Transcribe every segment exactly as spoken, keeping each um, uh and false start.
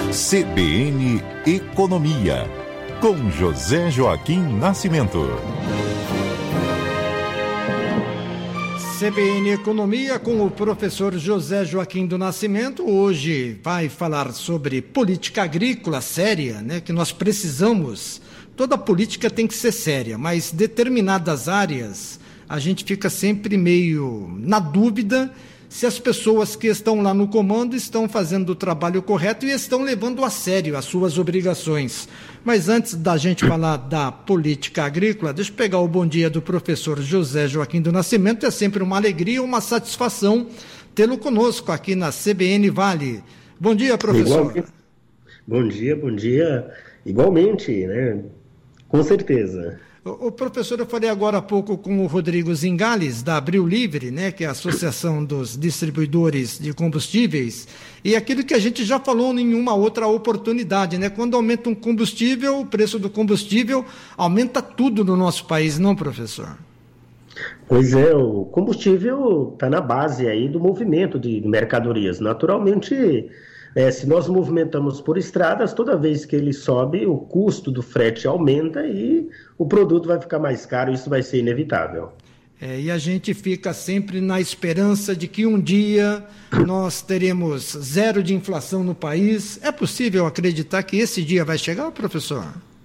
C B N Economia, com José Joaquim Nascimento. C B N Economia com o professor José Joaquim do Nascimento. Hoje vai falar sobre política agrícola séria, né? Que nós precisamos. Toda política tem que ser séria, mas determinadas áreas a gente fica sempre meio na dúvida se as pessoas que estão lá no comando estão fazendo o trabalho correto e estão levando a sério as suas obrigações. Mas antes da gente falar da política agrícola, deixa eu pegar o bom dia do professor José Joaquim do Nascimento. É sempre uma alegria, uma satisfação tê-lo conosco aqui na C B N Vale. Bom dia, professor. Igualmente. Bom dia, bom dia. Igualmente, né? Com certeza. O, o professor, eu falei agora há pouco com o Rodrigo Zingales, da Abril Livre, né, que é a Associação dos Distribuidores de Combustíveis, e aquilo que a gente já falou em uma outra oportunidade, né? Quando aumenta um combustível, o preço do combustível aumenta tudo no nosso país, não, professor? Pois é, o combustível está na base aí do movimento de mercadorias. Naturalmente, é, se nós movimentamos por estradas, toda vez que ele sobe, o custo do frete aumenta e o produto vai ficar mais caro, isso vai ser inevitável. É, e a gente fica sempre na esperança de que um dia nós teremos zero de inflação no país. É possível acreditar que esse dia vai chegar, professor?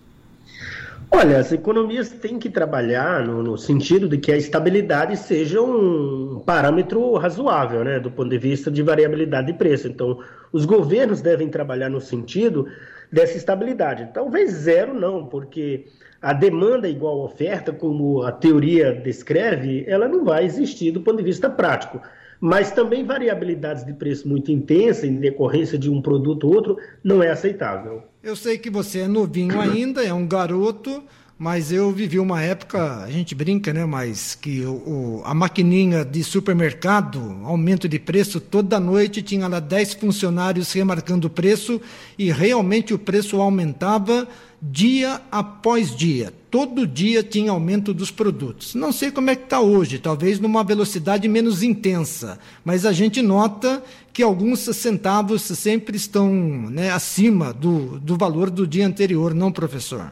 Olha, as economias têm que trabalhar no, no sentido de que a estabilidade seja um parâmetro razoável, né, do ponto de vista de variabilidade de preço. Então, os governos devem trabalhar no sentido dessa estabilidade. Talvez zero não, porque a demanda igual à oferta, como a teoria descreve, ela não vai existir do ponto de vista prático. Mas também variabilidades de preço muito intensa em decorrência de um produto ou outro não é aceitável. Eu sei que você é novinho ainda, é um garoto, mas eu vivi uma época, a gente brinca, né, mas que o, o, a maquininha de supermercado, aumento de preço, toda noite tinha lá dez funcionários remarcando o preço e realmente o preço aumentava dia após dia. Todo dia tinha aumento dos produtos. Não sei como é que está hoje, talvez numa velocidade menos intensa, mas a gente nota que alguns centavos sempre estão, né, acima do, do valor do dia anterior, não, professor?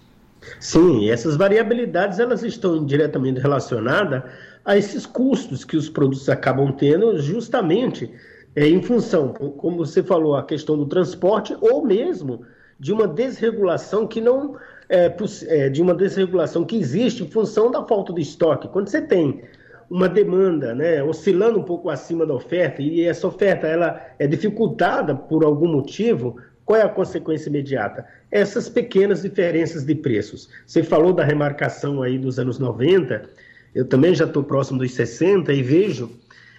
Sim, essas variabilidades elas estão diretamente relacionadas a esses custos que os produtos acabam tendo justamente é, em função, como você falou, a questão do transporte ou mesmo de uma desregulação que não é, é, de uma desregulação que existe em função da falta de estoque. Quando você tem uma demanda, né, oscilando um pouco acima da oferta e essa oferta ela é dificultada por algum motivo, qual é a consequência imediata? Essas pequenas diferenças de preços. Você falou da remarcação aí dos anos noventa, eu também já estou próximo dos sessenta e vejo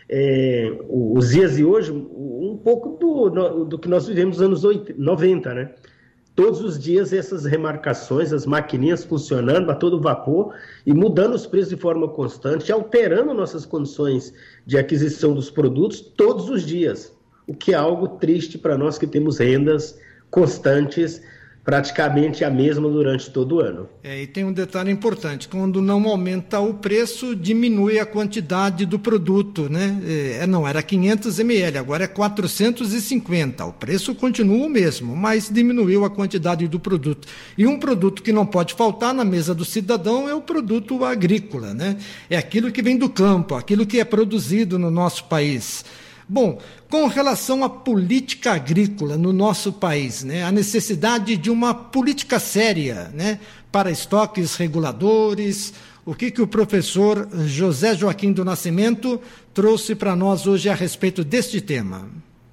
é, os dias de hoje um pouco do, do que nós vivemos nos anos noventa, né? Todos os dias essas remarcações, as maquininhas funcionando a todo vapor e mudando os preços de forma constante, alterando nossas condições de aquisição dos produtos todos os dias, o que é algo triste para nós que temos rendas constantes, praticamente a mesma durante todo o ano. É, e tem um detalhe importante, quando não aumenta o preço, diminui a quantidade do produto, né? É, não, era quinhentos mililitros, agora é quatrocentos e cinquenta, o preço continua o mesmo, mas diminuiu a quantidade do produto. E um produto que não pode faltar na mesa do cidadão é o produto agrícola, né? É aquilo que vem do campo, aquilo que é produzido no nosso país. Bom, com relação à política agrícola no nosso país, né, a necessidade de uma política séria, né, para estoques reguladores, o que, que o professor José Joaquim do Nascimento trouxe para nós hoje a respeito deste tema?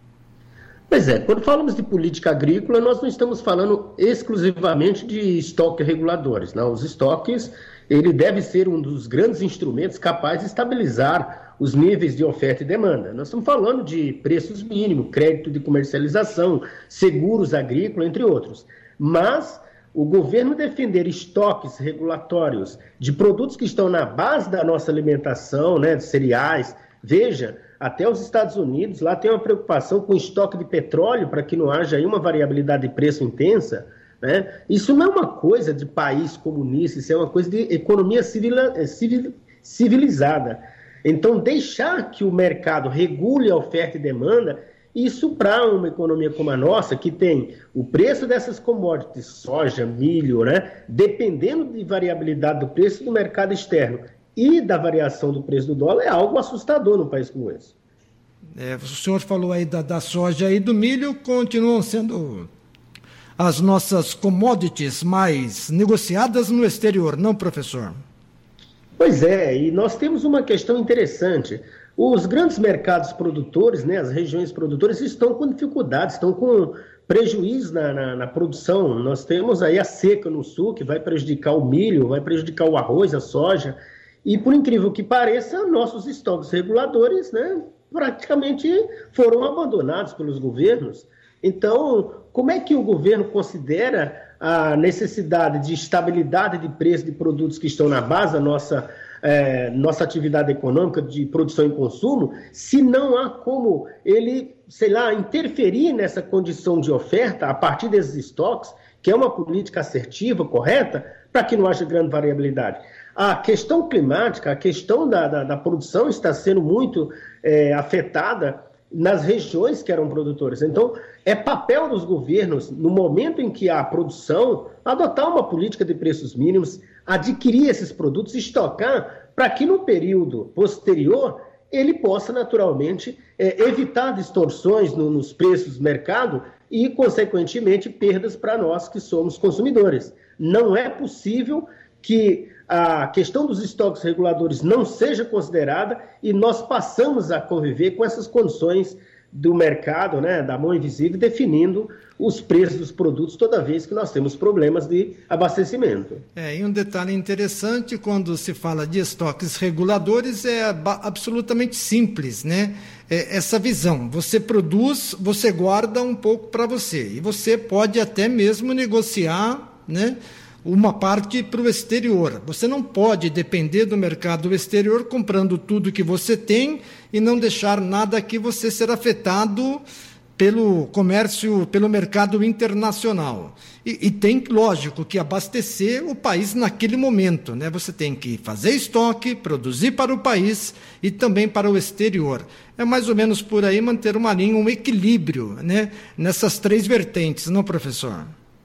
Pois é, quando falamos de política agrícola, nós não estamos falando exclusivamente de estoques reguladores, não. Os estoques, ele deve ser um dos grandes instrumentos capazes de estabilizar os níveis de oferta e demanda. Nós estamos falando de preços mínimos, crédito de comercialização, seguros agrícolas, entre outros. Mas o governo defender estoques regulatórios de produtos que estão na base da nossa alimentação, né, de cereais, veja, até os Estados Unidos, lá tem uma preocupação com o estoque de petróleo para que não haja aí uma variabilidade de preço intensa, né? Isso não é uma coisa de país comunista, isso é uma coisa de economia civila, civil, civilizada. Então, deixar que o mercado regule a oferta e demanda, Isso para uma economia como a nossa, que tem o preço dessas commodities, soja, milho, né, dependendo de variabilidade do preço do mercado externo e da variação do preço do dólar, é algo assustador num país como esse. É, o senhor falou aí da, da soja e do milho, continuam sendo as nossas commodities mais negociadas no exterior, não, professor? Pois é, e nós temos uma questão interessante. Os grandes mercados produtores, né, as regiões produtoras, estão com dificuldades, estão com prejuízo na, na, na produção. Nós temos aí a seca no sul, que vai prejudicar o milho, vai prejudicar o arroz, a soja. E, por incrível que pareça, nossos estoques reguladores, né, praticamente foram abandonados pelos governos. Então, como é que o governo considera a necessidade de estabilidade de preço de produtos que estão na base da nossa, é, nossa atividade econômica de produção e consumo, se não há como ele, sei lá, interferir nessa condição de oferta a partir desses estoques, que é uma política assertiva, correta, para que não haja grande variabilidade? A questão climática, a questão da, da, da produção está sendo muito é, afetada nas regiões que eram produtoras. Então, é papel dos governos, no momento em que há produção, adotar uma política de preços mínimos, adquirir esses produtos, estocar, para que no período posterior ele possa naturalmente é, evitar distorções no, nos preços do mercado e, consequentemente, perdas para nós que somos consumidores. Não é possível que a questão dos estoques reguladores não seja considerada e nós passamos a conviver com essas condições do mercado, né, da mão invisível, definindo os preços dos produtos toda vez que nós temos problemas de abastecimento. É, e um detalhe interessante, quando se fala de estoques reguladores, é absolutamente simples, né? É essa visão, você produz, você guarda um pouco para você, e você pode até mesmo negociar, né, uma parte para o exterior. Você não pode depender do mercado exterior comprando tudo que você tem e não deixar nada aqui, você ser afetado pelo comércio, pelo mercado internacional. E, e tem, lógico, que abastecer o país naquele momento, né? Você tem que fazer estoque, produzir para o país e também para o exterior. É mais ou menos por aí manter uma linha, um equilíbrio, né, nessas três vertentes, não, professor?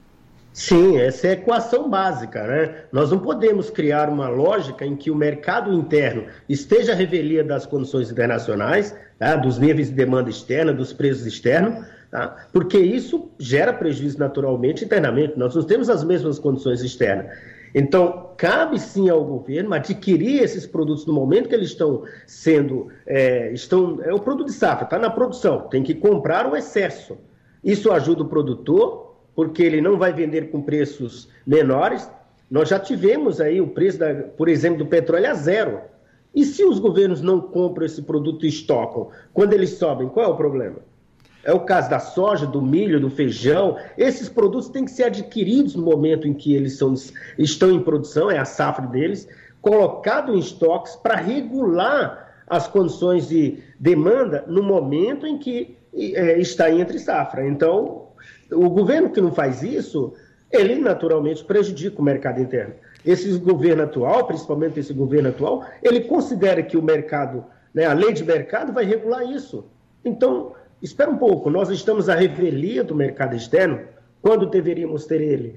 Sim, essa é a equação básica, né? Nós não podemos criar uma lógica em que o mercado interno esteja à revelia das condições internacionais, tá? Dos níveis de demanda externa, dos preços externos, tá? Porque isso gera prejuízo naturalmente internamente. Nós não temos as mesmas condições externas. Então, cabe sim ao governo adquirir esses produtos no momento que eles estão sendo... É, estão, é o produto de safra, está na produção, tem que comprar o excesso. Isso ajuda o produtor, porque ele não vai vender com preços menores. Nós já tivemos aí o preço, da, por exemplo, do petróleo a zero. E se os governos não compram esse produto e estocam, quando eles sobem, qual é o problema? É o caso da soja, do milho, do feijão. Esses produtos têm que ser adquiridos no momento em que eles são, estão em produção, é a safra deles, colocado em estoques para regular as condições de demanda no momento em que é, está entre safra. Então, o governo que não faz isso, ele naturalmente prejudica o mercado interno. Esse governo atual, principalmente esse governo atual, ele considera que o mercado, né, a lei de mercado vai regular isso. Então, espera um pouco, nós estamos à revelia do mercado externo, quando deveríamos ter ele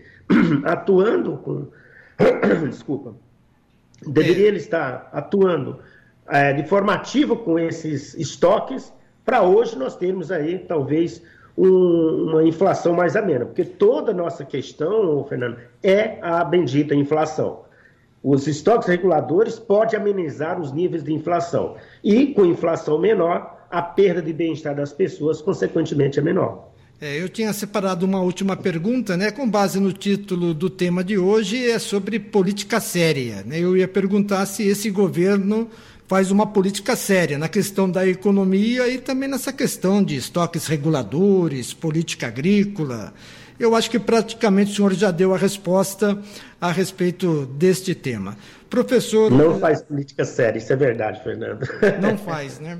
atuando com... Desculpa. Deveria ele estar atuando é, de forma ativa com esses estoques, para hoje nós termos aí, talvez... Um, uma inflação mais amena, porque toda a nossa questão, Fernando, é a bendita inflação. Os estoques reguladores podem amenizar os níveis de inflação e, com inflação menor, a perda de bem-estar das pessoas, consequentemente, é menor. É, eu tinha separado uma última pergunta, né, com base no título do tema de hoje, é sobre política séria, né? Eu ia perguntar se esse governo faz uma política séria na questão da economia e também nessa questão de estoques reguladores, política agrícola. Eu acho que praticamente o senhor já deu a resposta a respeito deste tema. Professor... Não faz política séria, isso é verdade, Fernando. Não faz, né?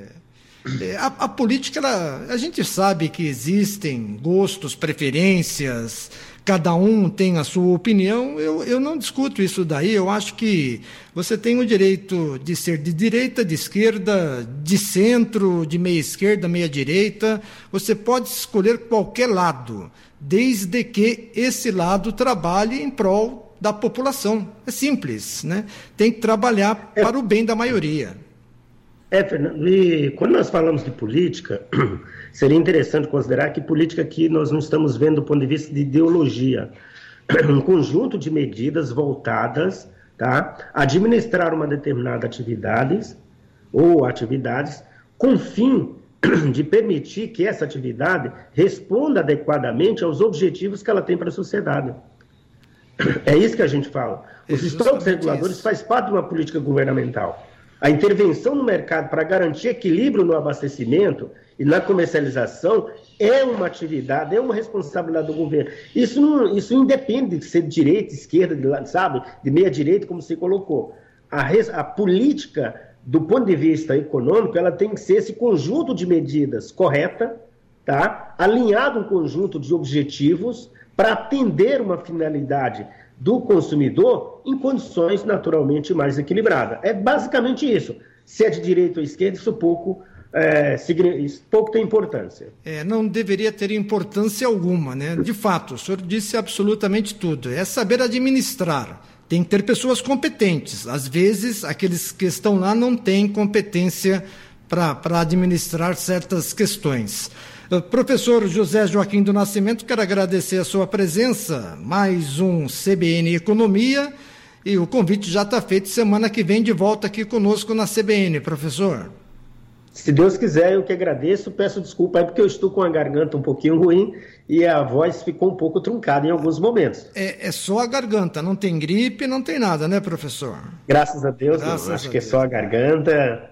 É. A, a política, ela, a gente sabe que existem gostos, preferências, cada um tem a sua opinião, eu, eu não discuto isso daí. Eu acho que você tem o direito de ser de direita, de esquerda, de centro, de meia esquerda, meia direita. Você pode escolher qualquer lado, desde que esse lado trabalhe em prol da população. É simples, né? Tem que trabalhar é. para o bem da maioria. É, Fernando, e quando nós falamos de política, seria interessante considerar que política aqui nós não estamos vendo do ponto de vista de ideologia. Um conjunto de medidas voltadas, tá, a administrar uma determinada atividade ou atividades com fim de permitir que essa atividade responda adequadamente aos objetivos que ela tem para a sociedade. É isso que a gente fala. Os estoques reguladores fazem parte de uma política governamental. A intervenção no mercado para garantir equilíbrio no abastecimento e na comercialização é uma atividade, é uma responsabilidade do governo. Isso, não, isso independe de ser de direita, esquerda, de, sabe, de meia-direita, como você colocou. A, res, a política, do ponto de vista econômico, ela tem que ser esse conjunto de medidas correta, tá? Alinhado um conjunto de objetivos para atender uma finalidade do consumidor em condições naturalmente mais equilibradas. É basicamente isso. Se é de direita ou esquerda, isso pouco, é, isso pouco tem importância. É, não deveria ter importância alguma, né? De fato, o senhor disse absolutamente tudo. É saber administrar. Tem que ter pessoas competentes. Às vezes, aqueles que estão lá não têm competência para administrar certas questões. Professor José Joaquim do Nascimento, quero agradecer a sua presença, mais um C B N Economia, e o convite já está feito, semana que vem de volta aqui conosco na C B N, professor. Se Deus quiser, eu que agradeço, peço desculpa aí porque eu estou com a garganta um pouquinho ruim e a voz ficou um pouco truncada em alguns momentos. É, é só a garganta, não tem gripe, não tem nada, né, professor? Graças a Deus, Graças não, acho a que Deus. é só a garganta,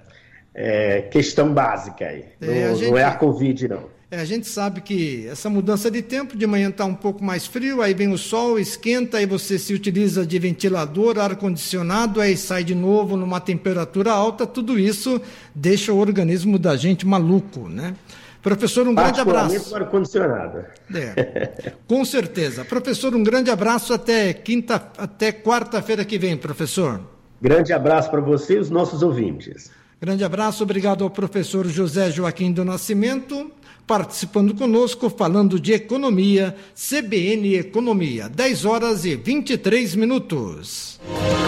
é questão básica aí, É, não, a gente... não é a Covid não. É, a gente sabe que essa mudança de tempo, de manhã está um pouco mais frio, aí vem o sol, esquenta, aí você se utiliza de ventilador, ar-condicionado, aí sai de novo numa temperatura alta, tudo isso deixa o organismo da gente maluco, né? Professor, um grande abraço. ar-condicionado. É, com certeza. Professor, um grande abraço até quinta, até quarta-feira que vem, professor. Grande abraço para você e os nossos ouvintes. Grande abraço, obrigado ao professor José Joaquim do Nascimento, participando conosco, falando de economia, C B N Economia, dez horas e vinte e três minutos.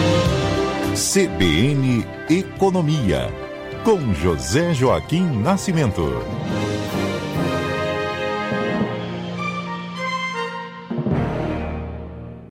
C B N Economia, com José Joaquim Nascimento.